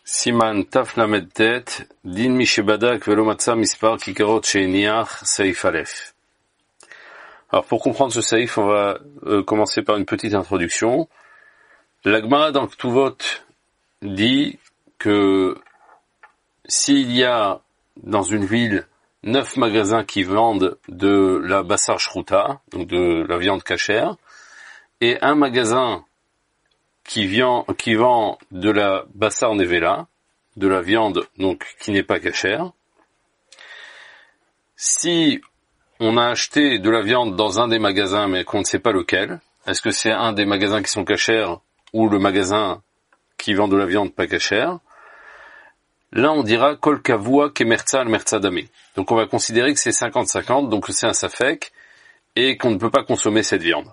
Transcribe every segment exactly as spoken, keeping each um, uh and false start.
Siman Taf Lamed Tet, Din Mishebadak Velo Matza Mispar Kikarot Sheiniach Saif Aleph. Alors pour comprendre ce saïf, on va euh, commencer par une petite introduction. La Gemara dans le Ktuvot dit que s'il y a dans une ville neuf magasins qui vendent de la Bassar Shruta, donc de la viande cachère, et un magasin qui vend, qui vend de la Bassar Nevela, de la viande donc qui n'est pas cachère. Si on a acheté de la viande dans un des magasins mais qu'on ne sait pas lequel, est-ce que c'est un des magasins qui sont cachères ou le magasin qui vend de la viande pas cachère? Là on dira Kol Kavua Kemerza al Merza Damé. Donc on va considérer que c'est cinquante cinquante, donc c'est un safek et qu'on ne peut pas consommer cette viande.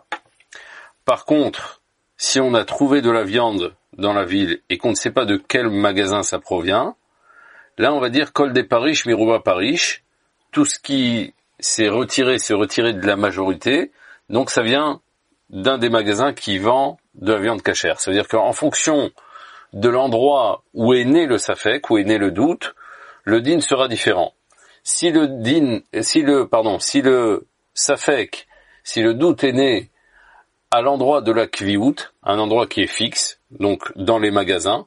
Par contre, si on a trouvé de la viande dans la ville et qu'on ne sait pas de quel magasin ça provient, là on va dire Kol de Parish Mirouba Parish, tout ce qui s'est retiré, s'est retiré de la majorité, donc ça vient d'un des magasins qui vend de la viande cachère. C'est-à-dire qu'en fonction de l'endroit où est né le safek, où est né le doute, le din sera différent. Si le din, si le, pardon, si le safek, si le doute est né à l'endroit de la kviout, un endroit qui est fixe, donc dans les magasins,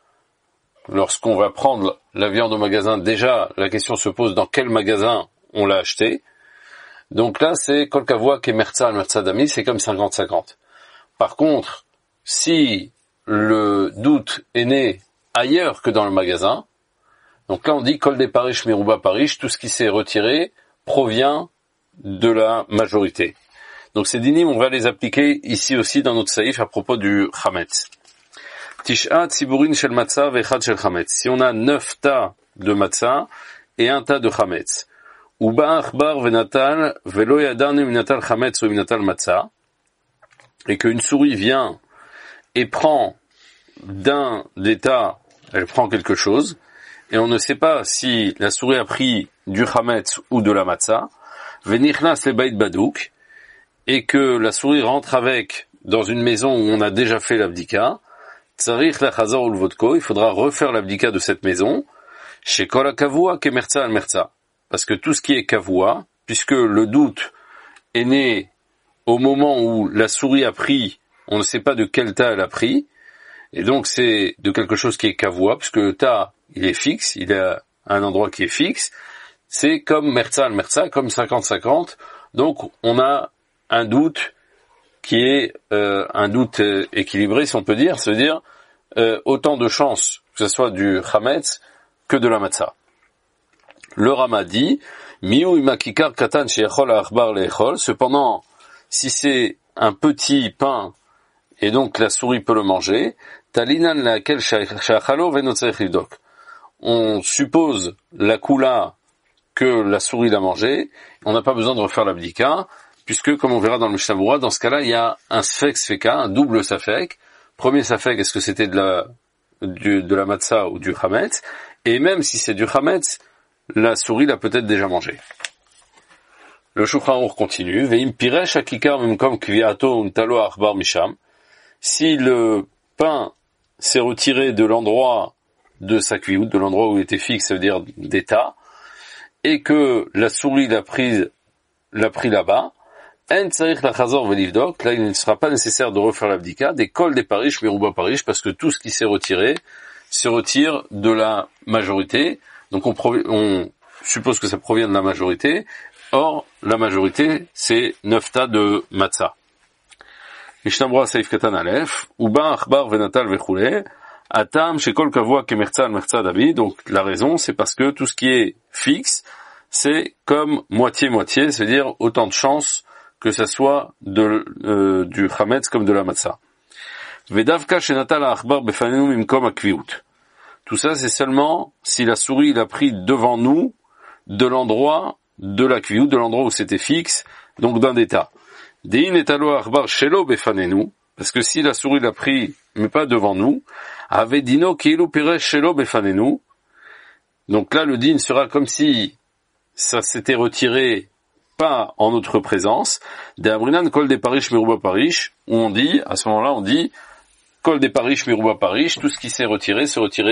lorsqu'on va prendre la viande au magasin, déjà la question se pose dans quel magasin on l'a acheté. Donc là c'est Kol Kavua Kemerza al Merza Dami, c'est comme cinquante cinquante. Par contre, si le doute est né ailleurs que dans le magasin, donc là on dit Kol de Parish Mirouba Parish, tout ce qui s'est retiré provient de la majorité. Donc ces dinim, on va les appliquer ici aussi dans notre saïf à propos du chametz. Tisha tziburin shel matzah vechad shel chametz. Si on a neuf tas de matzah et un tas de chametz, uba achbar venatal velo yadanu minatal chametz ou minatal matzah, et qu'une souris vient et prend d'un des tas, elle prend quelque chose, et on ne sait pas si la souris a pris du chametz ou de la matzah, venichnas le bait badouk, et que la souris rentre avec dans une maison où on a déjà fait l'abdika, tsarich la chazor ou le vodko, il faudra refaire l'abdika de cette maison, chez kol kavua kemerza al merza, parce que tout ce qui est kavua, puisque le doute est né au moment où la souris a pris, on ne sait pas de quel tas elle a pris, et donc c'est de quelque chose qui est kavua, puisque le tas, il est fixe, il a un endroit qui est fixe, c'est comme merza al merza, comme cinquante cinquante, donc on a un doute qui est euh, un doute euh, équilibré, si on peut dire, c'est-à-dire euh, autant de chances que ce soit du chametz que de la matzah. Le Rama dit, miu imakikar katan sheyachol ha'achbar le'echol, cependant, si c'est un petit pain et donc la souris peut le manger, talinan laquelle shachalo venotzerich livdok. On suppose la kula que la souris l'a mangé, on n'a pas besoin de refaire l'abdika, puisque, comme on verra dans le Mishnah Berurah, dans ce cas-là, il y a un safek sfeka, un double safek. Premier safek, est-ce que c'était de la, du, de la matzah ou du chametz? Et même si c'est du chametz, la souris l'a peut-être déjà mangé. Le Shulchan Aruch continue. Ve'im piresh hakikar mimkom kviato untalo achbar misham. Si le pain s'est retiré de l'endroit de sa kviout, de l'endroit où il était fixe, ça veut dire d'état, et que la souris l'a pris, l'a pris là-bas, là, il ne sera pas nécessaire de refaire l'abdika, des cols des parish, mirouba parish, parce que tout ce qui s'est retiré, se retire de la majorité. Donc on, prov- on suppose que ça provient de la majorité. Or, la majorité, c'est neuf tas de matzah. Mishnah Berurah Saif Katan Aleph, Uba Achbar Venatal Vechule, Atam Shekol Kavua Kemerza al Merza David. Donc la raison, c'est parce que tout ce qui est fixe, c'est comme moitié-moitié, c'est-à-dire autant de chances que ça soit de, euh, du chametz comme de la matzah. Vedavka shenatal ha'achbar befanenu mimkom hakviut. Tout ça, c'est seulement si la souris l'a pris devant nous, de l'endroit de la kviout, de l'endroit où c'était fixe, donc d'un des tas. Dein etalo ha'achbar shelo befanenu, parce que si la souris l'a pris, mais pas devant nous, avedino keilu piresh shelo befanenu, donc là, le din sera comme si ça s'était retiré pas en notre présence, des abrinan kol des parish mirouba parish, où on dit, à ce moment-là, on dit, kol des parish mirouba parish, tout ce qui s'est retiré, s'est retiré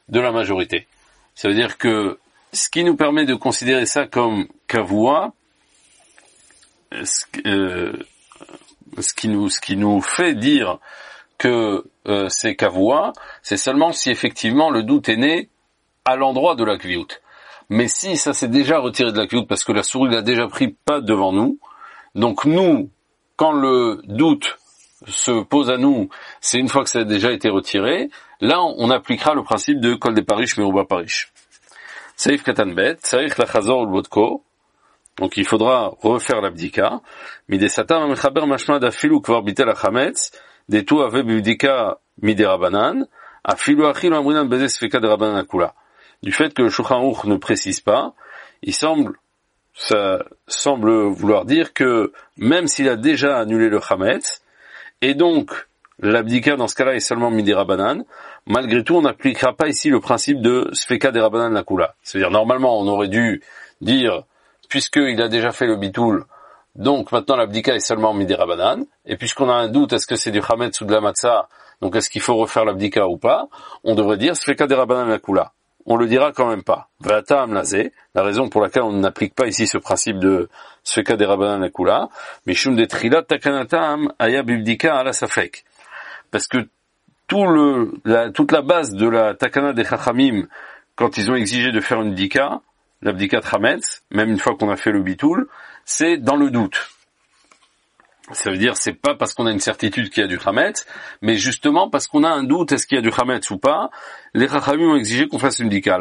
de la majorité. Ça veut dire que ce qui nous permet de considérer ça comme kavua, ce, euh, ce qui nous, ce qui nous fait dire que euh, c'est kavua, c'est seulement si effectivement le doute est né à l'endroit de la kviout. Mais si ça s'est déjà retiré de la kviout parce que la souris l'a déjà pris pas devant nous, donc nous, quand le doute se pose à nous, c'est une fois que ça a déjà été retiré, là on appliquera le principe de kol de parish meruba parish. Saif katan bet, saif la chazor ou l'vodko, donc il faudra refaire l'abdika, midé satam amechaber mashma d'afilu kvar bitel achametz, des tout ave bibdika midé rabanan, afilu achilu amrinan bezé sfeka de rabanan akula. Du fait que le Shulchan Aruch ne précise pas, il semble, ça semble vouloir dire que même s'il a déjà annulé le chametz, et donc l'abdika dans ce cas-là est seulement midé rabanan, malgré tout on n'appliquera pas ici le principe de sfeka de rabanan lakula. C'est-à-dire normalement on aurait dû dire, puisqu'il a déjà fait le bitoul, donc maintenant l'abdika est seulement midé rabanan, et puisqu'on a un doute, est-ce que c'est du chametz ou de la matzah, donc est-ce qu'il faut refaire l'abdika ou pas, on devrait dire sfeka de rabanan lakula. On le dira quand même pas. V'atam lazé, la raison pour laquelle on n'applique pas ici ce principe de sfeka de rabanan lakula, mishum de trilat takanatam aya bibdika ala safek. Parce que tout le, la, toute la base de la takana des chachamim, quand ils ont exigé de faire une dika, l'abdika trametz, même une fois qu'on a fait le bitoul, c'est dans le doute. Ça veut dire, c'est pas parce qu'on a une certitude qu'il y a du chametz, mais justement parce qu'on a un doute, est-ce qu'il y a du chametz ou pas, les chachamim ont exigé qu'on fasse une dika.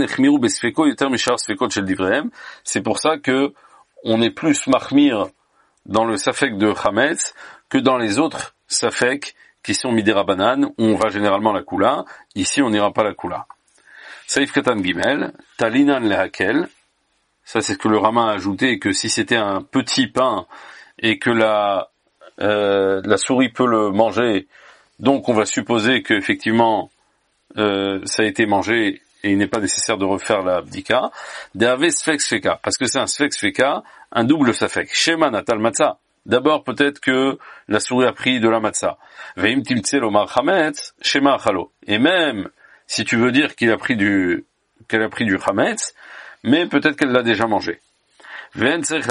C'est pour ça que on est plus mahmir dans le safek de chametz que dans les autres safek qui sont midé rabanan, où on va généralement la kula. Ici, on n'ira pas la kula. Saif katan gimel, talinan lehakel. Ça, c'est ce que le Rama a ajouté, que si c'était un petit pain, et que la, euh, la souris peut le manger, donc on va supposer que effectivement euh, ça a été mangé et il n'est pas nécessaire de refaire la bdika. D'ave sfek sfeka, parce que c'est un sfek sfeka, un double safek. Shema natal matzah. D'abord peut-être que la souris a pris de la matzah. Veim timtse lomar chametz, shema achalo. Et même si tu veux dire qu'il a pris du, qu'elle a pris du chametz, mais peut-être qu'elle l'a déjà mangé. Et donc il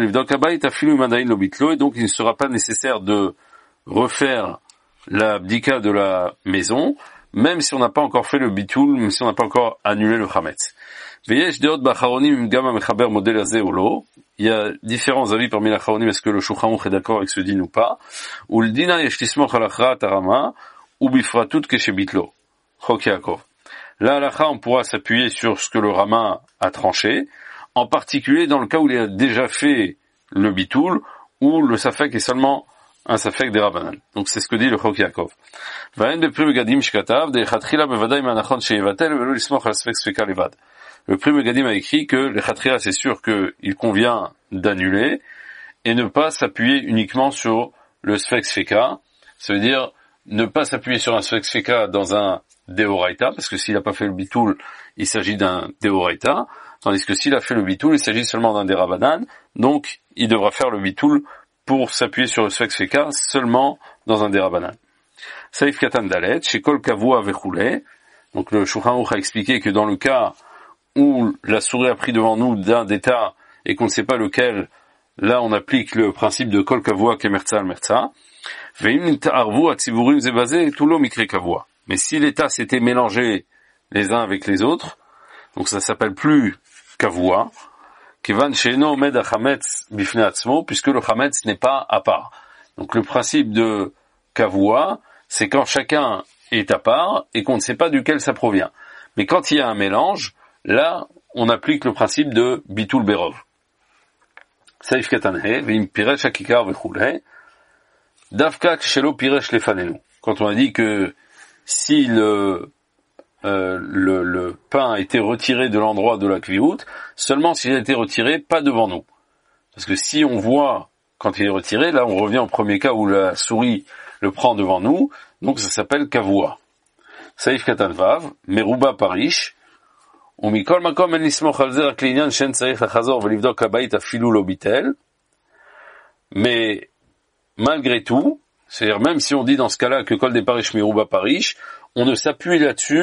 ne sera pas nécessaire de refaire la bdika de la maison, même si on n'a pas encore fait le bitoul, même si on n'a pas encore annulé le chametz. Il y a différents avis parmi les charonim, est-ce que le Shulchan Aruch est d'accord avec ce din ou pas. Là, à l'akha, on pourra s'appuyer sur ce que le Rama a tranché, en particulier dans le cas où il a déjà fait le bitoul, où le safek est seulement un safek des rabanan. Donc c'est ce que dit le Chok Yaakov. Le Pri Megadim a écrit que le Chatria, c'est sûr qu'il convient d'annuler et ne pas s'appuyer uniquement sur le sfek sfeka. Ça veut dire ne pas s'appuyer sur un sfek sfeka dans un deoraita, parce que s'il n'a pas fait le bitoul, il s'agit d'un deoraita. Tandis que s'il a fait le bitoul, il s'agit seulement d'un dérabanan, donc il devra faire le bitoul pour s'appuyer sur le sfek sfeka seulement dans un dérabanan. Saif katan dalet, chez kol kavua vechoulé. Donc le Shulchan Aruch a expliqué que dans le cas où la souris a pris devant nous d'un d'état et qu'on ne sait pas lequel, là on applique le principe de kol kavua kemertza al mertza. Veim ta'arvu atzivurim zebazé tout lo mikre kavua. Mais si l'état s'était mélangé les uns avec les autres, donc ça s'appelle plus kavua, kivan she'eno med hachametz bifnei atzmo, puisque le chametz n'est pas à part. Donc le principe de kavua, c'est quand chacun est à part et qu'on ne sait pas duquel ça provient. Mais quand il y a un mélange, là, on applique le principe de bitul berov. Saif katanhe, ve'im piresh hakikar vechuleh, davka kshelo piresh lefanenu. Quand on a dit que si le Euh, le, le pain a été retiré de l'endroit de la kviout, seulement s'il a été retiré pas devant nous. Parce que si on voit quand il est retiré, là on revient au premier cas où la souris le prend devant nous, donc ça s'appelle kavua. Saif katan vav, meruba parish, umikol makom en nismoch al zer klinyan shen tzarich lachazor velivdok habayit afilu lo bitel. Mais malgré tout, c'est-à-dire même si on dit dans ce cas-là que kol des parish meruba parish, on ne s'appuie là-dessus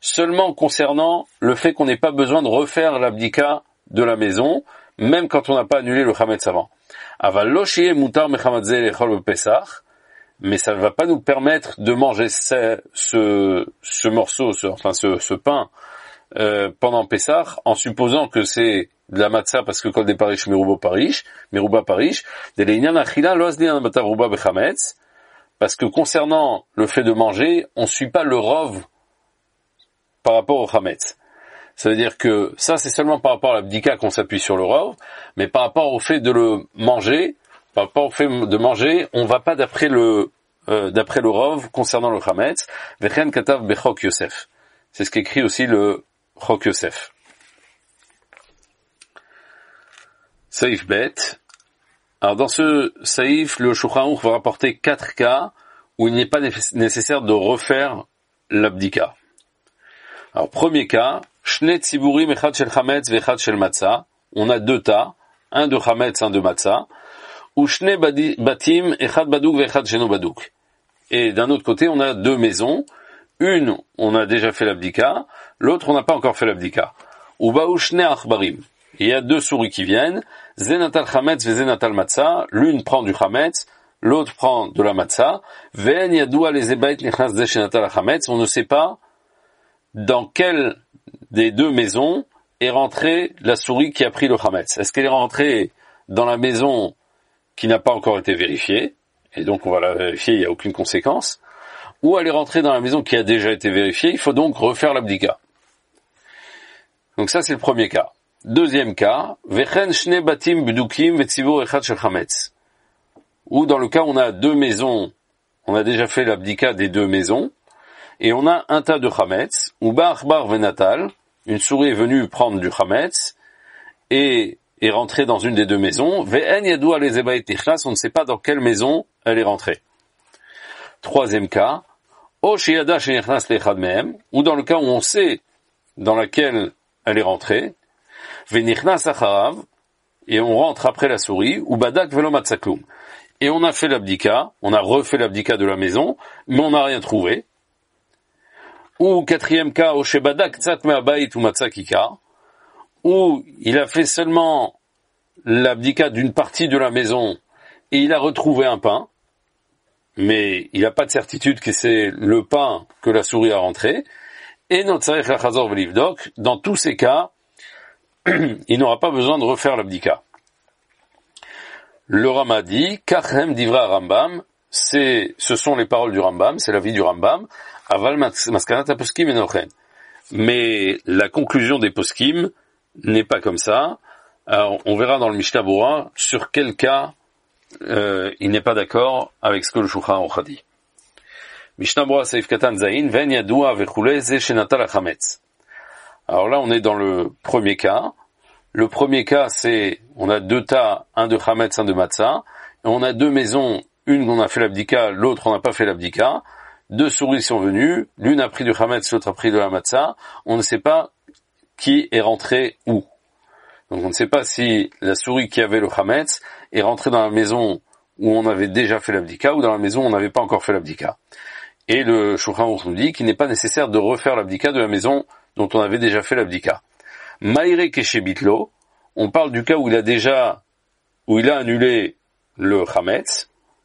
seulement concernant le fait qu'on n'ait pas besoin de refaire l'abdika de la maison, même quand on n'a pas annulé le chametz avant. Aval lo sheyeh mutar mechamat zeh lechol bepesach, mais ça ne va pas nous permettre de manger ce, ce, ce morceau, ce, enfin ce, ce pain euh, pendant Pessah, en supposant que c'est de la matzah parce que kol de parish meruba parish, meruba parish, de l'einyan achila lo azli an batav ruba bechametz, parce que concernant le fait de manger, on ne suit pas le rov par rapport au chametz. Ça veut dire que ça c'est seulement par rapport à l'abdika qu'on s'appuie sur le rov, mais par rapport au fait de le manger, par rapport au fait de manger, on va pas d'après le euh, d'après le rov concernant le chametz. Vechen katav bechok Yosef. C'est ce qu'écrit aussi le Chok Yosef. Saïf bet. Alors dans ce saïf, le Shulchan Aruch va rapporter quatre cas où il n'est pas nécessaire de refaire l'abdika. Alors premier cas, shne tziburim echad shel chametz vechad shel matzah. On a deux tas, un de chametz, un de matzah. Ou shne batim echad badouk vechad sheno badouk. Et d'un autre côté, on a deux maisons. Une, on a déjà fait l'abdika. L'autre, on n'a pas encore fait l'abdika. Ou baou shne achbarim. Il y a deux souris qui viennent. Zenatal chametz ve zenatal matzah. L'une prend du chametz, l'autre prend de la matzah. Ve'en yadoua les ebait nichnas de shenatal chametz. On ne sait pas dans quelle des deux maisons est rentrée la souris qui a pris le chametz. Est-ce qu'elle est rentrée dans la maison qui n'a pas encore été vérifiée, et donc on va la vérifier, il n'y a aucune conséquence, ou elle est rentrée dans la maison qui a déjà été vérifiée, il faut donc refaire l'abdika. Donc ça c'est le premier cas. Deuxième cas, vechen shne batim bdukim vetzivur echad shel chametz. Ou dans le cas où on a deux maisons, on a déjà fait l'abdika des deux maisons, et on a un tas de chametz, ou ba achbar venatal, une souris est venue prendre du chametz, et est rentrée dans une des deux maisons, ve'en yadoua les ebait nichnas, on ne sait pas dans quelle maison elle est rentrée. Troisième cas, o sheyada shenichnas lechad mehem, ou dans le cas où on sait dans laquelle elle est rentrée, ve'nichnas acharav, et on rentre après la souris, ou badak velo matzaklum. Et on a fait l'abdika, on a refait l'abdika de la maison, mais on n'a rien trouvé. Ou quatrième cas, o shebadak tzat me'abayit ou matzakika, où il a fait seulement l'abdika d'une partie de la maison et il a retrouvé un pain, mais il n'a pas de certitude que c'est le pain que la souris a rentré, et notre tzarich lachazor v'livdok, dans tous ces cas, il n'aura pas besoin de refaire l'abdika. Le Rama dit, kachem divra Rambam, c'est, ce sont les paroles du Rambam, c'est la vie du Rambam, aval maskanat poskim enochen. Mais la conclusion des poskim n'est pas comme ça. Alors, on verra dans le Mishnah Bora sur quel cas euh, il n'est pas d'accord avec ce que le Shulchan Aruch a dit. Mishnah Bora Seif Katan Zayin Ven Yadoua Vechule Ze Shenatal Chametz. Alors là, on est dans le premier cas. Le premier cas, c'est on a deux tas, un de chametz, un de matzah, et on a deux maisons, une on a fait l'abdika, l'autre on n'a pas fait l'abdika. Deux souris sont venues, l'une a pris du chametz, l'autre a pris de la matzah. On ne sait pas qui est rentré où. Donc on ne sait pas si la souris qui avait le chametz est rentrée dans la maison où on avait déjà fait l'abdika ou dans la maison où on n'avait pas encore fait l'abdika. Et le Shulchan Aruch nous dit qu'il n'est pas nécessaire de refaire l'abdika de la maison dont on avait déjà fait l'abdika. Maïre Keshebitlo, on parle du cas où il a déjà, où il a annulé le chametz.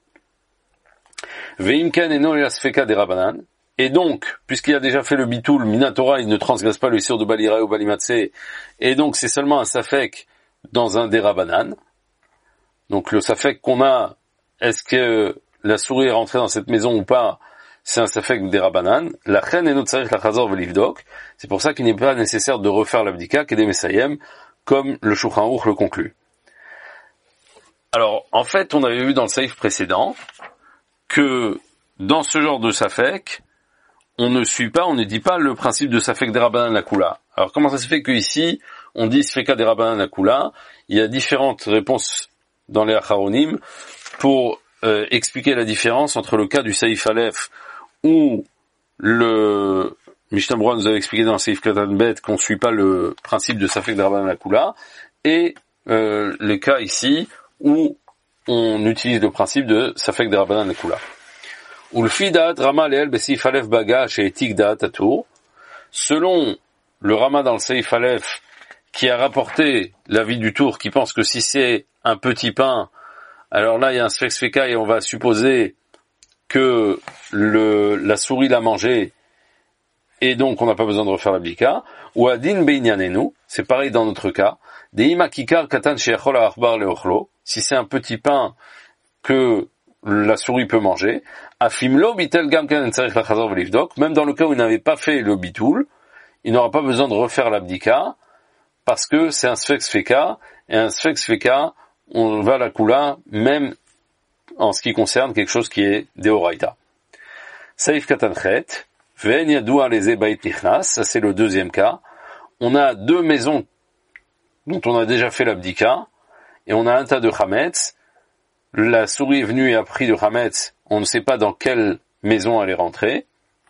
Veimkan eno elasfeka de Rabanan. Et donc, puisqu'il a déjà fait le bitoul, Minatora, il ne transgresse pas le issur de Balira ou Balimatsé, et donc c'est seulement un safek dans un derabanan. Donc le safek qu'on a, est-ce que la souris est rentrée dans cette maison ou pas, c'est un safek derabanan. La chen et notre sarich la chazor velivdok. C'est pour ça qu'il n'est pas nécessaire de refaire l'abdika, kedem esayem, comme le Shulchan Aruch le conclut. Alors, en fait, on avait vu dans le saïf précédent que dans ce genre de safek, on ne suit pas, on ne dit pas le principe de safek derabanan la kula. Alors comment ça se fait qu'ici, on dit sfeka derabanan la kula? Il y a différentes réponses dans les acharonim pour euh, expliquer la différence entre le cas du saïf aleph où le Mishnah Bora nous avait expliqué dans le saïf katan bet qu'on ne suit pas le principe de safek derabanan la kula, et euh, le cas ici où on utilise le principe de safek derabanan la kula. Ou le fidat rama leel besif alef baga chez etik da'at atour. selon le Rama dans le Seif Aleph, qui a rapporté l'avis du Tour, qui pense que si c'est un petit pain, alors là il y a un Sfex Feka et on va supposer que le, la souris l'a mangé et donc on n'a pas besoin de refaire l'abdika. Ou Adin Beinyanenu, c'est pareil dans notre cas. Deima Kikar Katan Sheachol Achbar Leochlo, si c'est un petit pain que la souris peut manger. Afimlo Bitel Gamkan Tzarich Lachazor Velivdok, même dans le cas où il n'avait pas fait le bitoul, il n'aura pas besoin de refaire l'abdika, parce que c'est un Sfex Feka, et un Sfex Feka, on va la kula, même en ce qui concerne quelque chose qui est Deoraita. Saif Katanchet, Ven Yadoua les Ebait Nichnas, ça c'est le deuxième cas. On a deux maisons dont on a déjà fait l'abdika, et on a un tas de Hametz. La souris est venue et a pris de Hametz, on ne sait pas dans quelle maison elle est rentrée.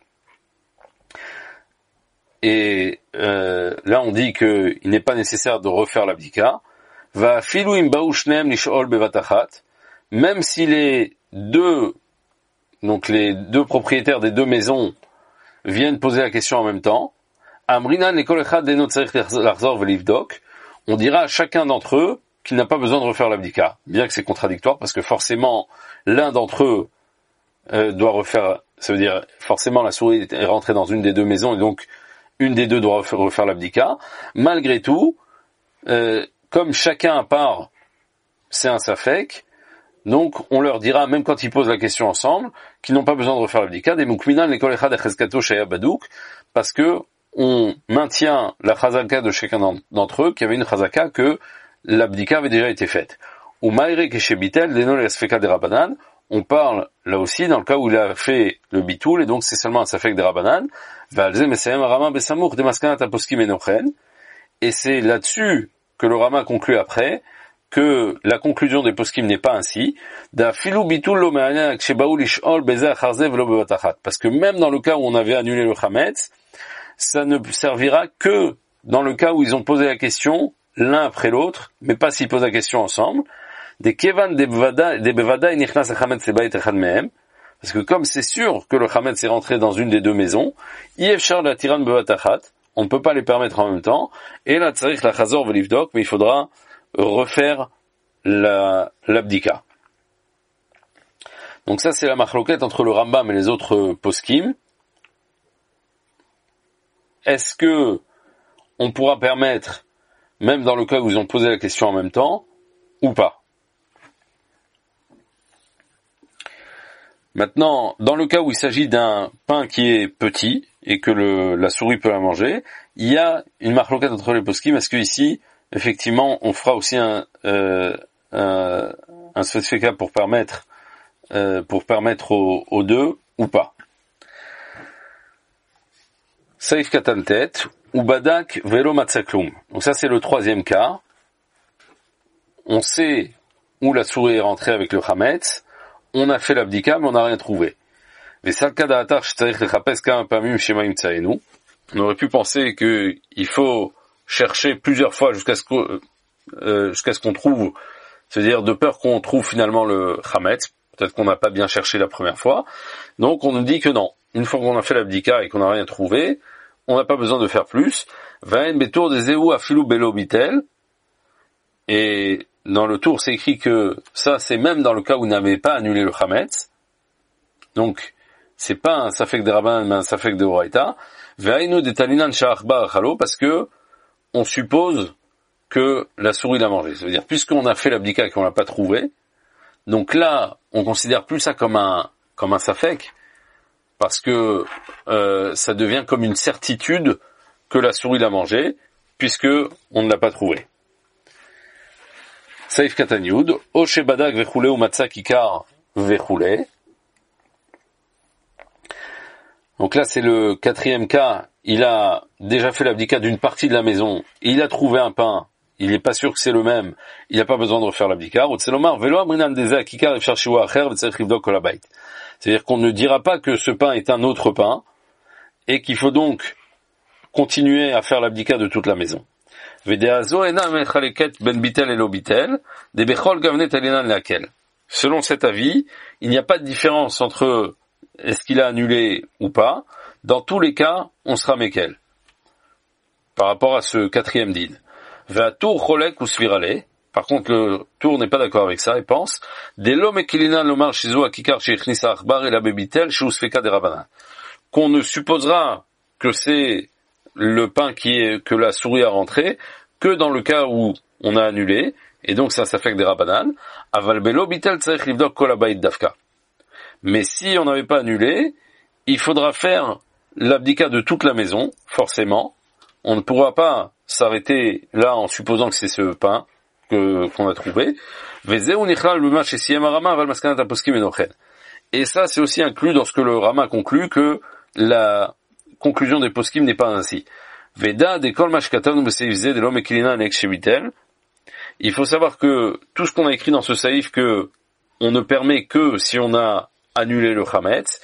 Et euh, là on dit qu'il n'est pas nécessaire de refaire l'abdika. Va filouim baoushnem lishol bevatachat, même si les deux, donc les deux propriétaires des deux maisons viennent poser la question en même temps, amrinan lekol echad deno tzarich lachzor velivdok, on dira à chacun d'entre eux qu'il n'a pas besoin de refaire l'abdika, bien que c'est contradictoire parce que forcément l'un d'entre eux euh, doit refaire, ça veut dire forcément la souris est rentrée dans une des deux maisons et donc une des deux doit refaire, refaire l'abdika. Malgré tout, euh, comme chacun à part, c'est un safek, donc on leur dira, même quand ils posent la question ensemble, qu'ils n'ont pas besoin de refaire l'abdika, des mukminan l'école echad echezkato shaya badouk, parce que on maintient la chazaka de chacun d'entre eux, qu'il y avait une chazaka que l'abdika avait déjà été faite. Ou maïre keshebitel deno l'esfeka des rabanan, on parle là aussi dans le cas où il a fait le bitoul et donc c'est seulement un safek des rabanan, valze mesayem rama besamour de maskanat aposkim enochen, et c'est là-dessus que le Rama conclut après que la conclusion des poskim n'est pas ainsi, parce que même dans le cas où on avait annulé le Hametz, ça ne servira que dans le cas où ils ont posé la question l'un après l'autre, mais pas s'ils posent la question ensemble. Des kevan des bevada et nichnas Hametz lebait echad mehem, parce que comme c'est sûr que le Hametz est rentré dans une des deux maisons, yefshar la tiran bevatachat, on ne peut pas les permettre en même temps, et la tzarich la chazor velivdok, mais il faudra refaire la, l'abdika. Donc ça c'est la machloket entre le Rambam et les autres poskim. Est-ce que on pourra permettre, même dans le cas où ils ont posé la question en même temps, ou pas? Maintenant, dans le cas où il s'agit d'un pain qui est petit, et que le, la souris peut la manger, il y a une marloquette entre les poskim, est-ce que ici, effectivement, on fera aussi un, euh, un, un sfetka pour permettre, euh, pour permettre aux, aux deux, ou pas? Saif katantet, ou badak velo matzaklum. Donc ça c'est le troisième cas. On sait où la souris est rentrée avec le Hametz, on a fait l'abdika, mais on n'a rien trouvé. On aurait pu penser qu'il faut chercher plusieurs fois jusqu'à ce qu'on, euh, jusqu'à ce qu'on trouve, c'est-à-dire de peur qu'on trouve finalement le Hametz. Peut-être qu'on n'a pas bien cherché la première fois. Donc on nous dit que non. Une fois qu'on a fait l'abdika et qu'on n'a rien trouvé, on n'a pas besoin de faire plus. Et dans le tour, c'est écrit que ça, c'est même dans le cas où vous n'avez pas annulé le Hametz. Donc, c'est pas un safek de Rabban, mais un safek de Horaïta. Parce que on suppose que la souris l'a mangé. Ça veut dire, puisqu'on a fait l'abdika et qu'on l'a pas trouvé, donc là, on considère plus ça comme un, comme un safek, parce que euh, ça devient comme une certitude que la souris l'a mangé, puisque on ne l'a pas trouvé. Saif Katanyud, Oshe Badak vechule ou Matza Kikar vechule. Donc là, c'est le quatrième cas. Il a déjà fait l'abdika d'une partie de la maison, et il a trouvé un pain. Il n'est pas sûr que c'est le même. Il n'a pas besoin de refaire l'abdika. C'est-à-dire qu'on ne dira pas que ce pain est un autre pain, et qu'il faut donc continuer à faire l'abdika de toute la maison. Selon cet avis, il n'y a pas de différence entre est-ce qu'il a annulé ou pas. Dans tous les cas, on sera mekel. par rapport à ce quatrième din. Ve'atur cholek ou svirale. Par contre, le tour n'est pas d'accord avec ça et pense Delo mekilina lomar shizu akikar sheichnis ha'achbar ela bebitel sheusfeka derabanan. Qu'on ne supposera que c'est le pain qui est, que la souris a rentré, que dans le cas où on a annulé, et donc ça s'affecte des rabanan, aval belo bitel tzarich livdok kol habayit dafka. Mais si on n'avait pas annulé, il faudra faire l'abdika de toute la maison, forcément. On ne pourra pas s'arrêter là en supposant que c'est ce pain que, qu'on a trouvé. Et ça, c'est aussi inclus dans ce que le Rama conclut, que la conclusion des poskim n'est pas ainsi. Il faut savoir que tout ce qu'on a écrit dans ce saïf, que on ne permet que si on a annulé le chametz,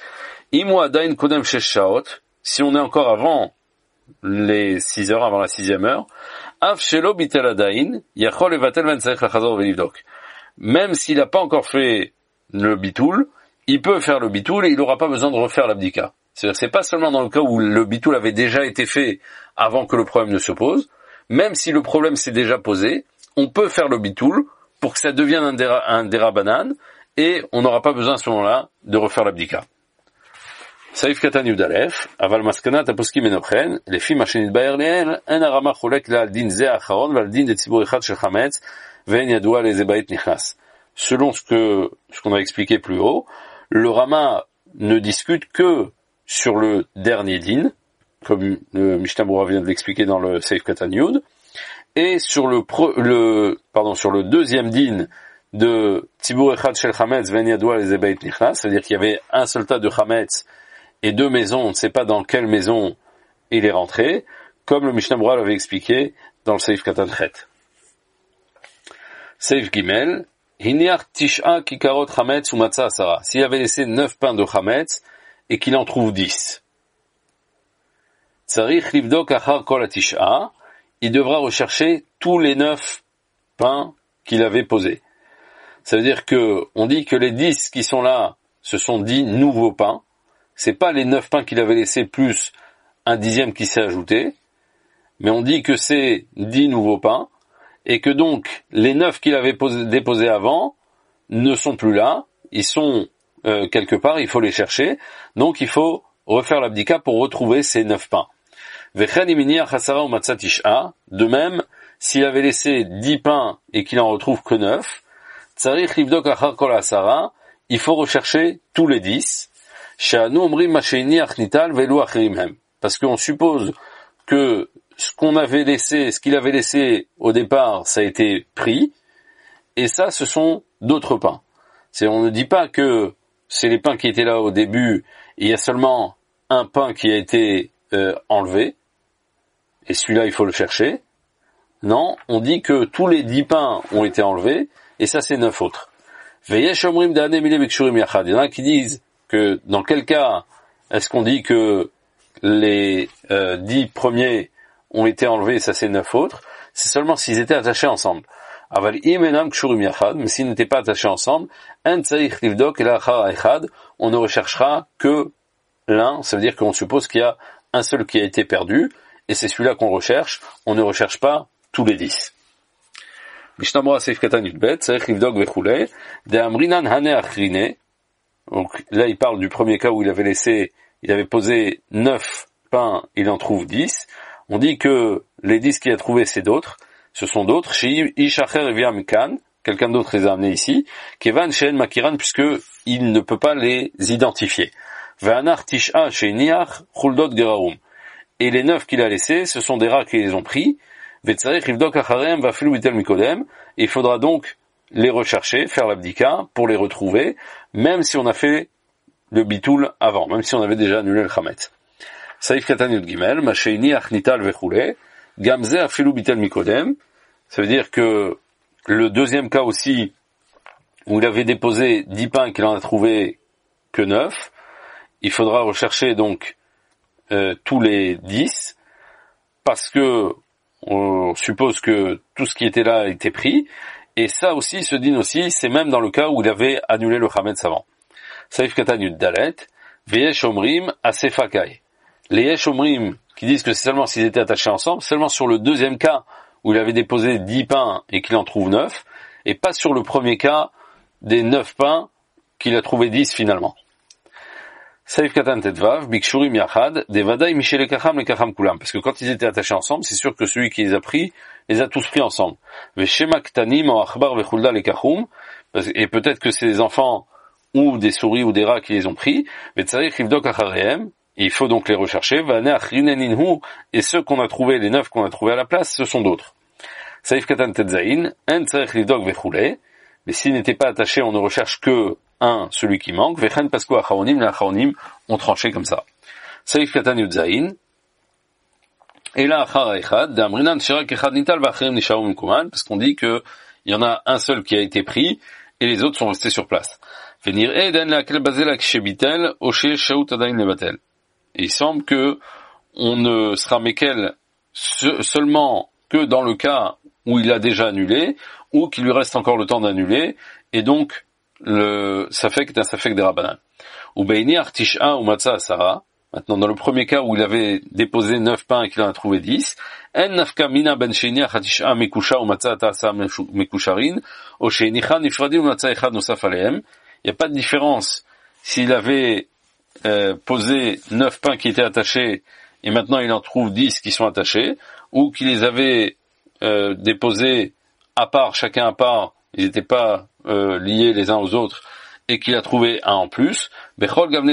si on est encore avant les six heures, avant la sixième heure, même s'il n'a pas encore fait le bitoul, il peut faire le bitoul et il n'aura pas besoin de refaire l'abdika. C'est-à-dire, c'est pas seulement dans le cas où le bitoul avait déjà été fait avant que le problème ne se pose, même si le problème s'est déjà posé, on peut faire le bitoul pour que ça devienne un, déra, un dérabanan, et on n'aura pas besoin à ce moment-là de refaire l'abdika. Saïf Katan Yudalef, aval maskanat aposkim enochen, les filles machinit baer lehen, en arama cholek la din ze acharon, val din de tzibur echad shel chametz, ven yadoua les ebaït nichnas. Selon ce que, ce qu'on a expliqué plus haut, le Rama ne discute que sur le dernier din, comme le Mishnah Berurah vient de l'expliquer dans le Saïf Katan Yud, et sur le, pre, le, pardon, sur le deuxième din de Tzibur Echad Shel Chametz Ven Yadoua les Ebayit Nichnas, c'est-à-dire qu'il y avait un seul tas de Chametz et deux maisons, on ne sait pas dans quelle maison il est rentré, comme le Mishnah Berurah l'avait expliqué dans le Saïf Katan Chet. Saïf Gimel, Hiniach Tish'a Kikarot Chametz ou Matzah Asara. S'il avait laissé neuf pains de Chametz et qu'il en trouve dix, Tzarich Livdok Achar Kol HaTish'a, il devra rechercher tous les neuf pains qu'il avait posés. Ça veut dire que, on dit que les dix qui sont là, ce sont dix nouveaux pains. C'est pas les neuf pains qu'il avait laissés plus un dixième qui s'est ajouté, mais on dit que c'est dix nouveaux pains, et que donc, les neuf qu'il avait posé, déposés avant, ne sont plus là, ils sont, euh, quelque part, il faut les chercher, donc il faut refaire l'abdika pour retrouver ces neuf pains. De même, s'il avait laissé dix pains et qu'il en retrouve que neuf, il faut rechercher tous les dix. Parce qu'on suppose que ce qu'on avait laissé, ce qu'il avait laissé au départ, ça a été pris, et ça, ce sont d'autres pains. C'est, on ne dit pas que c'est les pains qui étaient là au début, et il y a seulement un pain qui a été euh, enlevé, et celui-là, il faut le chercher. Non, on dit que tous les dix pains ont été enlevés, et ça, c'est neuf autres. Il y en a qui disent que dans quel cas est-ce qu'on dit que les euh, dix premiers ont été enlevés, et ça, c'est neuf autres. C'est seulement s'ils étaient attachés ensemble. Mais s'ils n'étaient pas attachés ensemble, on ne recherchera que l'un. Ça veut dire qu'on suppose qu'il y a un seul qui a été perdu, et c'est celui-là qu'on recherche, on ne recherche pas tous les dix. Mishnah Berurah Seif Katan Yudbet, Tzarich Livdok Vechulei, De Amrinan Hane Achrine. Donc là, il parle du premier cas où il avait laissé, il avait posé neuf pains, il en trouve dix. On dit que les dix qu'il a trouvés, c'est d'autres, ce sont d'autres. Chez Ishacher et Viamkan, quelqu'un d'autre les a amenés ici. Kevan Shen Makiran, puisque il ne peut pas les identifier. Ve'anar Tisha Chez Niach Chuldot Geraum. Et les neuf qu'il a laissés, ce sont des rats qui les ont pris. Il faudra donc les rechercher, faire l'abdika pour les retrouver, même si on a fait le bitoul avant, même si on avait déjà annulé le chametz. Saïf Katan Yud Gimel, Masheini Achnital Vechule, Gamze Afilu Bitel Mikodem. Ça veut dire que le deuxième cas aussi, où il avait déposé dix pains et qu'il en a trouvé que neuf, il faudra rechercher donc euh, tous les dix, parce que on suppose que tout ce qui était là a été pris, et ça aussi, ce din aussi, c'est même dans le cas où il avait annulé le chametz avant. Saïf Katan Yud Dalet, Veyesh Omrim Asefakai. Les Yesh Omrim, qui disent que c'est seulement s'ils étaient attachés ensemble, seulement sur le deuxième cas, où il avait déposé dix pains et qu'il en trouve neuf, et pas sur le premier cas des neuf pains qu'il a trouvé dix finalement. Saif Katan Tetvav, Bikshurim Yachad, Devadaï Michele Kacham le Kacham Kulam. Parce que quand ils étaient attachés ensemble, c'est sûr que celui qui les a pris, les a tous pris ensemble. Veshema Ktanim, Achbar, Vechulda, les Kachum, et peut-être que c'est des enfants, ou des souris, ou des rats qui les ont pris, Vetsarich Rivdok Acharehem, il faut donc les rechercher, Vane Achrineninhu, et ceux qu'on a trouvés, les neuf qu'on a trouvés à la place, ce sont d'autres. Saif Katan Tetzain, En Tsarich Rivdok Vechule, mais s'ils n'étaient pas attachés, on ne recherche que un, celui qui manque, Vechen Pasko Acharonim, les Acharonim ont tranché comme ça. Saif Katan Yudzain, et là, Achar Echad, Damrinan Shirak Echad Nital, Vachirim Nisharum Mikuman, parce qu'on dit que il y en a un seul qui a été pris, et les autres sont restés sur place. Venir Eden la Kelbazel Shebitel, Oshe Shaut Adain Lebatel. Et il semble que on ne sera Mekel seulement que dans le cas où il a déjà annulé, ou qu'il lui reste encore le temps d'annuler, et donc, le Safek est un Safek des Rabbanan. Ou Beini Artisha ou Matza Asara. Maintenant, dans le premier cas où il avait déposé neuf pains et qu'il en a trouvé dix, En Nafka Mina Ben Sheini Artisha Mekusha ou Matza Atasa Mekusharin, O Sheinicha Nifradi ou Matza Echad Nosaf Alehem. Il n'y a pas de différence s'il avait euh, posé neuf pains qui étaient attachés et maintenant il en trouve dix qui sont attachés, ou qu'il les avait euh, déposés à part, chacun à part, ils n'étaient pas euh, liés les uns aux autres, et qu'il a trouvé un en plus. Dans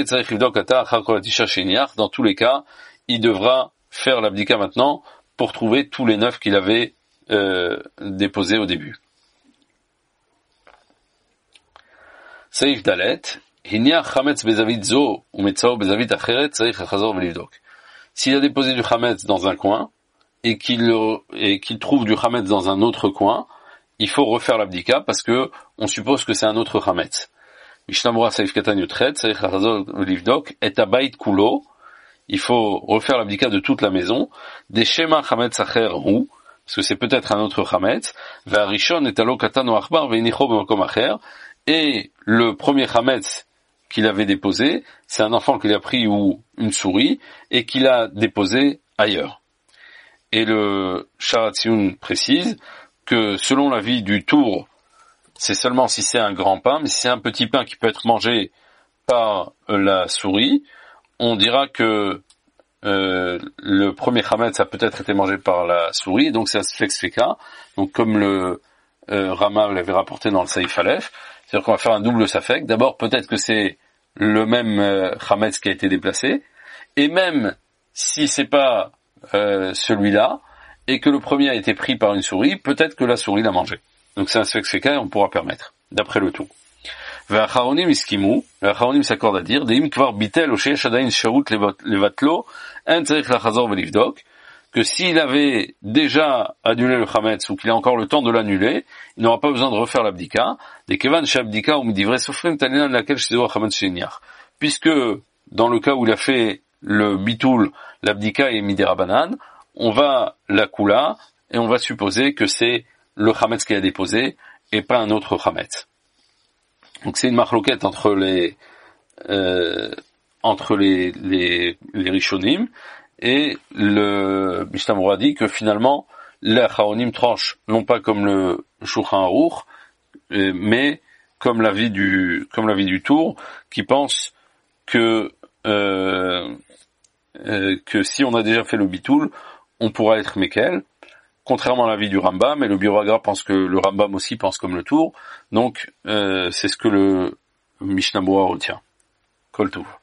tous les cas, il devra faire l'abdika maintenant pour trouver tous les neuf qu'il avait euh, déposés au début. Saif Dalet, s'il a déposé du chametz dans un coin, et qu'il, et qu'il trouve du chametz dans un autre coin, il faut refaire l'abdika parce que on suppose que c'est un autre chametz. Mishnamura Saif Katan Yutret, Saif Chazor Livdok, et Abayit Kulo, il faut refaire l'abdika de toute la maison, des Shema Chametz Acher Hu, parce que c'est peut-être un autre chametz, Ve'arishon et Alo Katan ou Achbar Ve'inicho B'makom Acher, et le premier chametz qu'il avait déposé, c'est un enfant qu'il a pris ou une souris, et qu'il a déposé ailleurs. Et le Sharatziun précise que selon l'avis du tour, c'est seulement si c'est un grand pain, mais si c'est un petit pain qui peut être mangé par la souris, on dira que euh, le premier chametz a peut-être été mangé par la souris, donc c'est un sfex-feka, donc comme le euh, Rama l'avait rapporté dans le Saïf Aleph, c'est-à-dire qu'on va faire un double safek. D'abord, peut-être que c'est le même euh, chametz qui a été déplacé, et même si c'est pas euh, celui-là, et que le premier a été pris par une souris, peut-être que la souris l'a mangé. Donc c'est un sfex-feka et on pourra permettre, d'après le tout. Ve'acharonim iskimu, ve'acharonim s'accorde à dire, deim kvar bitel osheish adayin shaut levatlo, en tzarich lachazor ve'livdok, que s'il avait déjà annulé le chametz ou qu'il a encore le temps de l'annuler, il n'aura pas besoin de refaire l'abdika, des kevan shabdika ou midivre sofrim talinan laquelle shizu chametz sheiniach. Puisque, dans le cas où il a fait le bitoul, l'abdika et midirabanan, on va la kula, et on va supposer que c'est le chametz qui a déposé, et pas un autre chametz. Donc c'est une marloquette entre les, euh, entre les, les, les rishonim, et le Mishnah Moura dit que finalement, les Acharonim tranchent, non pas comme le Shulchan Aruch, mais comme l'avis du, comme l'avis du Tour, qui pense que, euh, euh, que si on a déjà fait le bitoul, on pourra être Mekel, contrairement à l'avis du Rambam, mais le Bioragra pense que le Rambam aussi pense comme le Tour, donc euh, c'est ce que le Mishnah Moura retient. Kol Tov.